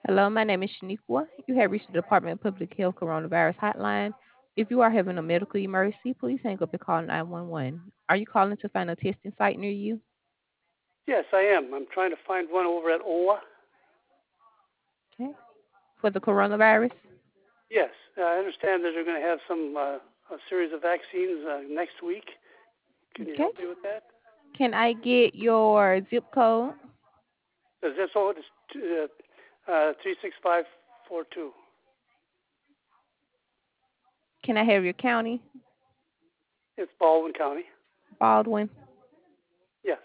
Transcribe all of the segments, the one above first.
Hello, my name is Shaniqua. You have reached the Department of Public Health Coronavirus Hotline. If you are having a medical emergency, please hang up and call 911. Are you calling to find a testing site near you? Yes, I am. I'm trying to find one over at OWA. Okay. For the coronavirus? Yes, I understand that they're going to have a series of vaccines next week. Can you Okay. help me with that? Can I get your zip code? Does this hold? It's 36542. Can I have your county? It's Baldwin County. Baldwin. Yes,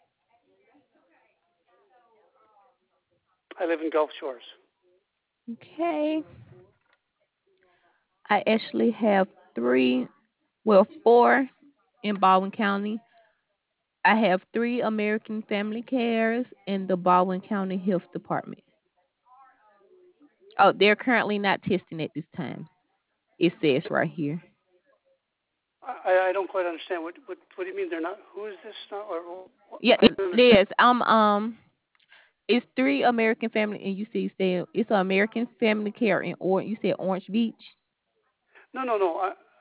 I live in Gulf Shores. Okay. I actually have four in Baldwin County. I have three American Family Cares in the Baldwin County Health Department. Oh, they're currently not testing at this time. It says right here. I don't quite understand. What do you mean they're not? Who is this now? Yeah, I it don't understand. is. It's three American family, and you see, it's an American Family Care in You said Orange Beach. No.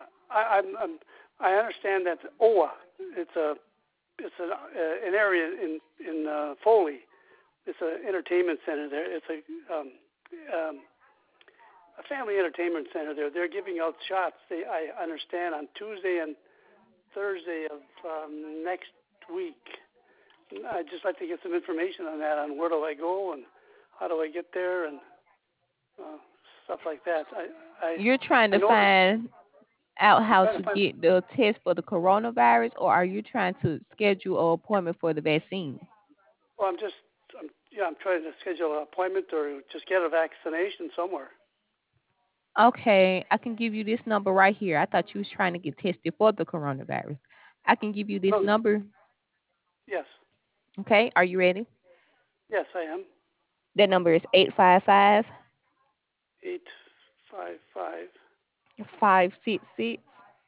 I understand that OWA. It's an area in Foley. It's an entertainment center there. It's um, a family entertainment center there. They're giving out shots. I understand, on Tuesday and Thursday of next week. I'd just like to get some information on that, on where do I go and how do I get there and uh, stuff like that. You're trying I to know that find out I'm how trying to to find. get the test for the coronavirus, or are you trying to schedule an appointment for the vaccine? Well, I'm trying to schedule an appointment or just get a vaccination somewhere. Okay, I can give you this number right here. I thought you was trying to get tested for the coronavirus. I can give you this No, number. yes, Okay, are you ready? yes, I am. That number is 855 Eight five five 566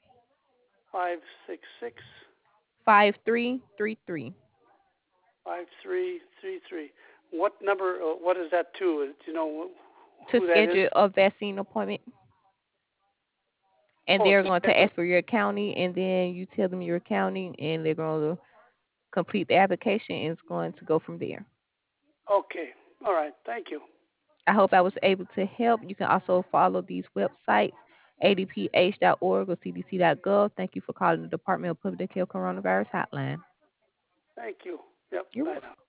566 5333. 5333. What number? What is that to? Do you know To who that is? schedule a vaccine appointment, and Oh, they're to going to schedule. ask for your county, and then you tell them your county, and they're going to complete the application, and it's going to go from there. Okay. All right. Thank you. I hope I was able to help. You can also follow these websites, adph.org or cdc.gov. Thank you for calling the Department of Public Health Coronavirus Hotline. Thank you. Yep. You're Bye welcome. now.